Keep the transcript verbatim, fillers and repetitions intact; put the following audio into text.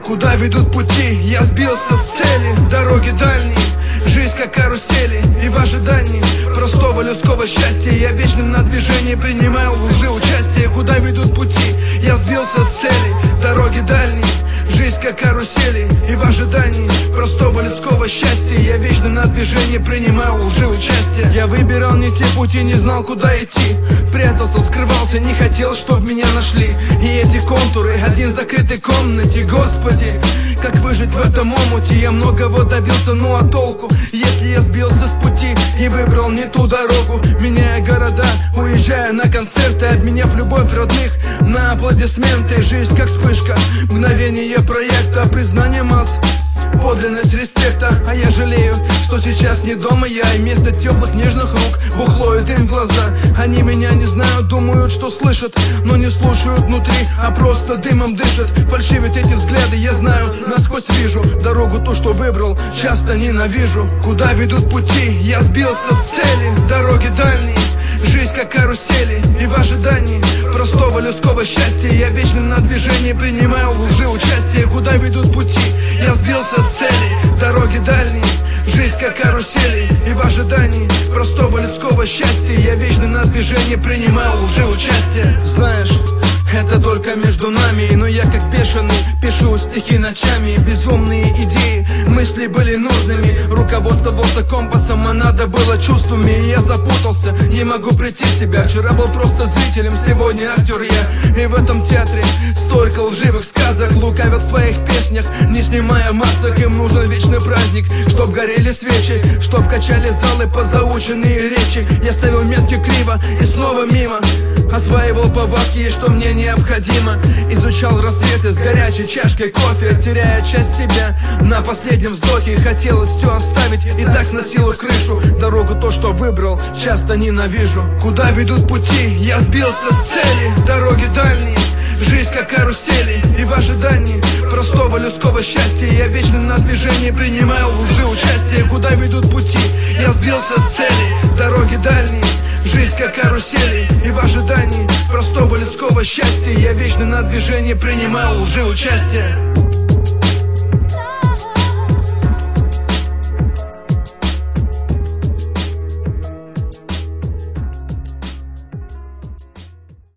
Куда ведут пути, я сбился с цели. Дороги дальние, жизнь как карусели. И в ожидании простого людского счастья я вечно на движении, принимаю в лжи участие. Куда ведут пути, я сбился с цели. Дороги дальние, жизнь как карусели. И в ожидании простого людского счастья я вечно на движении, принимаю в лжи участие. Я выбирал не те пути, не знал, куда идти. Прятался, скрывался, не хотел, чтоб меня нашли. И эти контуры, один в закрытой комнате. Господи, как выжить в этом омуте? Я многого добился, ну а толку, если я сбился с пути и выбрал не ту дорогу? Меняя города, уезжая на концерты, обменяв любовь родных на аплодисменты. Жизнь как вспышка, мгновение проекта, признание масс, подлинность респекта. А я жалею, что сейчас не дома я, и вместо теплых нежных рук бухло и дым в глаза. Они меня не знают, думают, что слышат, но не слушают внутри, а просто дымом дышат. Фальшивят эти взгляды, я знаю, насквозь вижу дорогу ту, что выбрал, часто ненавижу. Куда ведут пути, я сбился с цели. Дороги дальние, жизнь как карусели. И в ожидании простого людского счастья я вечно на движении, принимаю в лжи участие. Куда ведут пути, я сбился с цели. Дороги дальние, жизнь как карусели. И в ожидании простого людского счастья я вечно на движении, принимаю в лжи участие. Знаешь, это только между нами, но я как бешеный пишу стихи ночами. Безумные идеи, мысли были нужными, руководствовался компасом, а надо было чувствами. И я запутался, не могу прийти в себя. Вчера был просто зрителем, сегодня актер я. И в этом театре столько лживых сказок, лукавят в своих песнях, не снимая масок. Им нужен вечный праздник, чтоб горели свечи, чтоб качали залы под заученные речи. Я ставил метки криво и снова мимо, осваивал повадки, что мне необходимо. Изучал рассветы с горячей чашкой кофе, теряя часть себя на последнем вздохе. Хотелось все оставить и так сносило крышу. Дорогу то, что выбрал, часто ненавижу. Куда ведут пути, я сбился с цели. Дороги дальние, жизнь как карусели. И в ожидании простого людского счастья я вечно на движении, принимаю в лжи участие. Куда ведут пути, я сбился с цели. Дороги дальние, жизнь как карусели. И в ожидании простого людского счастья я вечно на движении, принимаю в лжи участие.